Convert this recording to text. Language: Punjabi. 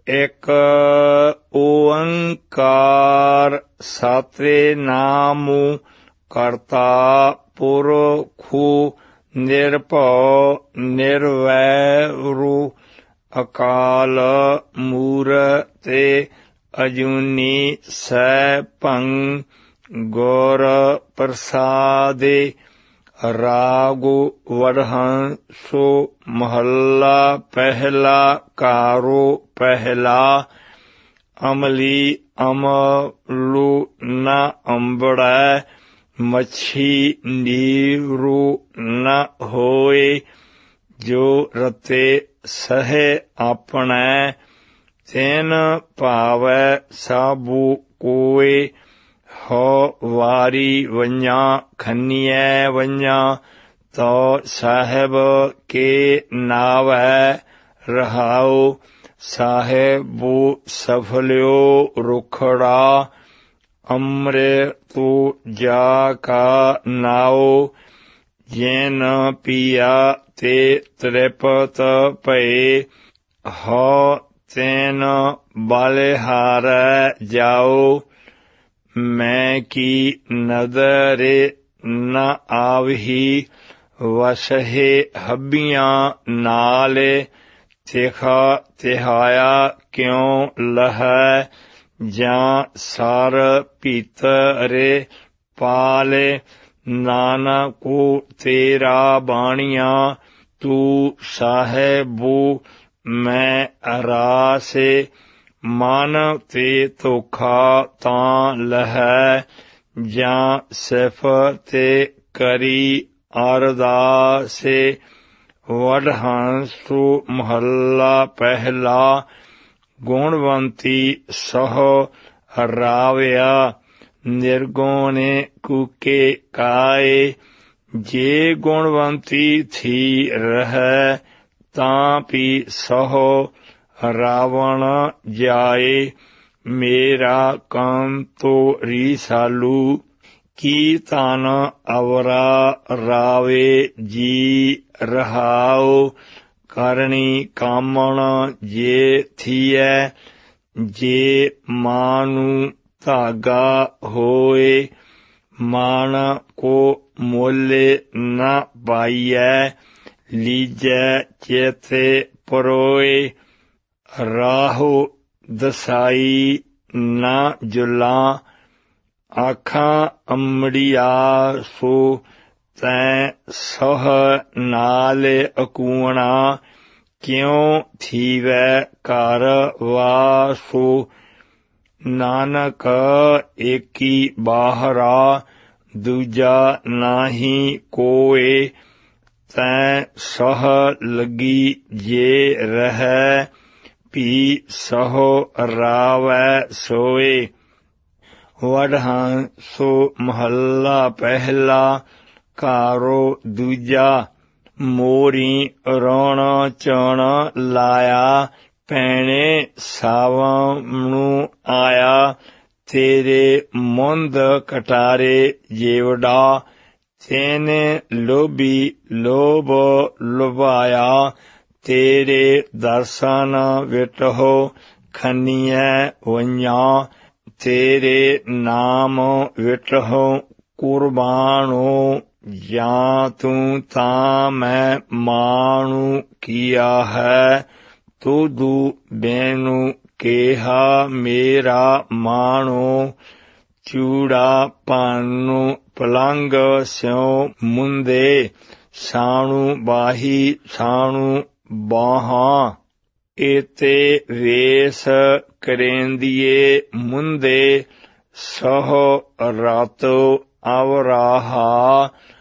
ਇੱਕ ਓੰਕਾਰ ਸਤਿਨਾਮੁ ਕਰਤਾ ਪੁਰਖੁ ਨਿਰਭਉ ਨਿਰਵੈਰੁ ਅਕਾਲ ਮੂਰਤਿ ਅਜੂਨੀ ਸੈਭੰ ਗੁਰ ਪ੍ਰਸਾਦਿ। ਰਾਗੁ ਵਡਹੰਸੁ ਮਹੱਲਾ ਪਹਿਲਾ ਘਾਰੋ ਪਹਿਲਾ। ਅਮਲੀ ਅਮਲੁ ਨ ਅੰਬੜੈ ਮੱਛੀ ਨੀਰੂ ਨ ਹੋਏ। ਜੋ ਰਤੇ ਸਹੇ ਆਪਣੈ ਤਿਨ ਭਾਵੈ ਸਾਬੂ ਕੋਇ। ਹੋ ਵਾਰੀ ਵੰਝਾਂ ਖੰਨੀਐ ਵੰਝਾਂ ਤੋ ਸਾਹਿਬ ਕੇ ਨਾਵੈ ਰਹਾਉ। ਸਾਹਿਬੁ ਸਫਲਿਓ ਰੁਖੜਾ ਅੰਮ੍ਰਿਤੁ ਜਾ ਕਾ ਨਾਉ। ਜੈਨ ਪੀਆ ਤੇ ਤ੍ਰਿਪਤ ਭਏ ਹੋ ਤੈਨ ਬਲਿਹਾਰੈ ਜਾਉ। ਮੈਂ ਕੀ ਨਦਰੇ ਨ ਆਵਹੀ ਵਸਹਿ ਹੱਬੀਆਂ ਨਾਲੇ। ਤਿਖਾ ਤਿਹਾਇਆ ਕਿਉ ਲਹੈ ਜਾਂ ਸਰ ਭੀਤਰੇ ਪਾਲੇ। ਨਾਨਕੁ ਤੇਰਾ ਬਾਣੀਆਂ ਤੂੰ ਸਾਹਿਬੁ ਮੈਂ ਰਾਸੇ। ਮਨ ਤੇ ਧੋਖਾ ਤਾਂ ਲਹੈ ਜਾਂ ਸਿਫਤਿ ਕਰੀ ਅਰਦਾਸੇ। ਵਡਹੰਸੁ ਮਹੱਲਾ ਪਹਿਲਾ। ਗੁਣਵੰਤੀ ਸਹੁ ਰਾਵਿਆ ਨਿਰਗੁਣੇ ਕੂਕੇ ਕਾਏ। ਜੇ ਗੁਣਵੰਤੀ ਥੀ ਰਹੈ ਤਾਂ ਵੀ ਸਹੁ ਰਾਵਣ ਜਾਏ। ਮੇਰਾ ਕੰਤੁ ਰੀਸਾਲੂ ਕੀ ਧਨ ਅਵਰਾ ਰਾਵੇ ਜੀ ਰਹਾਉ। ਕਰਨੀ ਕਾਮਣ ਜੇ ਥੀਐ ਜੇ ਮਾਨੁ ਧਾਗਾ ਹੋਏ। ਮਾਨ ਕੋ ਮੋਲੇ ਨ ਪਾਈਐ ਲੀਜੈ ਚੇਤੇ ਪਰੋਏ। ਰਾਹੁ ਦਸਾਈ ਨ ਜੁਲਾਂ ਆਖਾਂ ਅੰਮੜੀਆ ਸੋ। ਤੈਂ ਸਹ ਨਾਲੇ ਅਕੂਣਾ ਕਿਉ ਥੀਵੈ ਘਰ ਵਾਸੋ। ਨਾਨਕ ਏਕੀ ਬਾਹਰਾ ਦੂਜਾ ਨਾਹੀ ਕੋਇ। ਤੈਂ ਸਹ ਲੱਗੀ ਜੇ ਰਹੈ ਵੀ ਸਹੁ ਰਾਵੈ ਸੋਏ। ਵਡਹੰਸੁ ਮਹੱਲਾ ਪਹਿਲਾ। ਘਾਰੋ ਦੂਜਾ। ਮੋਰੀ ਰੌਣ ਚਣ ਲਾਇਆ ਭੈਣੇ ਸਾਵਣੁ ਆਇਆ। ਤੇਰੇ ਮੁੰਦ ਕਟਾਰੇ ਜੇਵੜਾ ਤੈਨੇ ਲੋਭੀ ਲੋਭ ਲੁਭਾਇਆ। ਤੇਰੇ ਦਰਸ਼ਨ ਵਿਟਹੁ ਖੰਨੀਐ ਵੰਝਾਂ ਤੇਰੇ ਨਾਮ ਵਿਟਹੁ ਕੁਰਬਾਨੋ। ਜਾਂ ਤੂੰ ਤਾਂ ਮੈਂ ਮਾਣੂ ਕੀਆ ਹੈ ਤੁਧੁ ਬੈਨੂ ਕਿਹਾ ਮੇਰਾ ਮਾਣੋ। ਚੂੜਾ ਭਾਨੂ ਪਲੰਗ ਸਿਉ ਮੁੰਦੇ ਸਾਣੂ ਬਾਹੀ ਸਾਣੂ ਬਾਹਾਂ। ਏਤੇ ਵੇਸ ਕਰੇਂਦੀਏ ਮੁੰਦੇ ਸਹੁ ਰਾਤੋ ਅਵਰਾਹਾ।